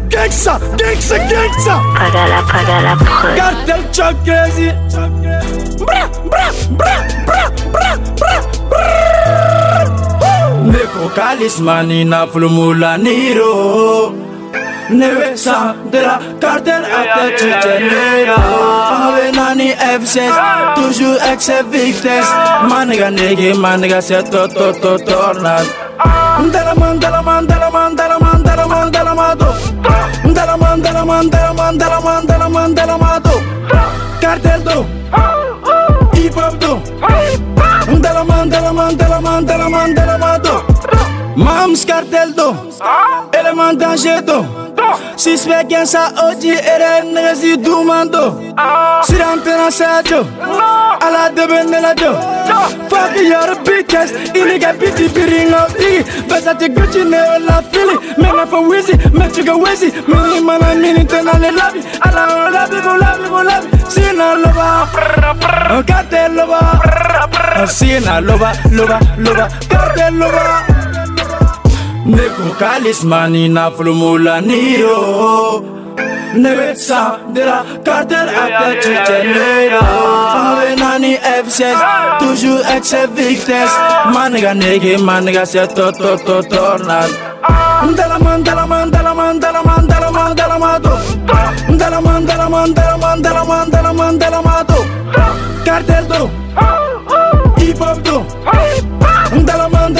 gangsta. Paga la preuve. Cartel Chuck Crazy. Bra, bra, bra, bra, bra, bra, bra. Neko Kalismani na Fulmula Niro. Neve sa de la cartel à tête générale. Femme nani F16, toujours excès vitesse. Maniga negi, maniga c'est tornade. Dalaman cartel do, hip hop do. Dalaman do. Mams cartel do, element danger do. Si specchia sa oggi era nesi du mando. Si rampe na saggio, alla debe nella jo. Fuck your bitches, iniga biti biring of igi. Besate Gucci ne la fili, mena for wizzy, mechiga wizzy. Mini mana mini tena le labi, alla labi go labi. Sina loba, cartel loba. Sina loba, cartel loba. Neko Kalismani na Fulmula Niro. Neve sa de la cartel à tête générale. Femme nani F16, toujours excès vitesse. Maniga negi, maniga c'est tornade. Dalaman do. Cartel do, hip hop do. Dalaman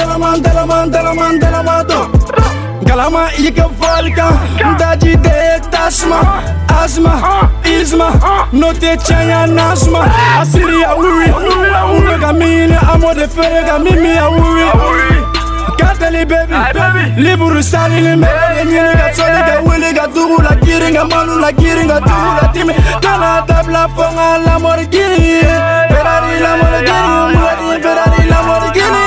do. Galama ika volcan, dadi de tasma. Asma, isma, no te chanya nasma. Asiria wuri, unega mini amo de ferega mimi a wuri. Kateli baby, liburu sali ni mele nyini ga tsoli ga wili ga duru la giringa manu la giringa duru la timi. Kana tabla fonga la morgini, Ferrari la morgini, Ferrari la morgini.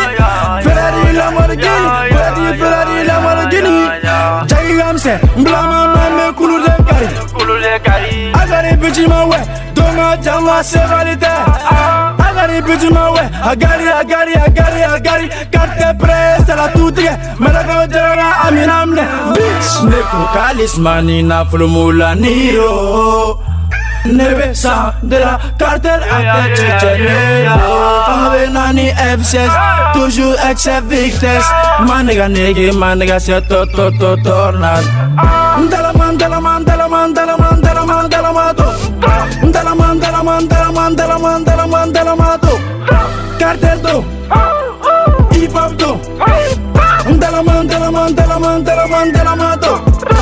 Ferrari la Lamborghini. Jai Ramsey, Blama Mame Kulu de Kari. Agari Bijima we, Donga Jama Sevalite. Agari Bijima we, Agari. Carte presa la tutige, Malaga Jara Aminamne. Bitch, Neko Kalismani na Fulmula Niro. Neve sa de la cartel à tête générale. Femme nani F16, toujours excès vitesse. Maniga negi, maniga c'est tornade. Dalaman do. Cartel do, hip hop do. Dalaman do.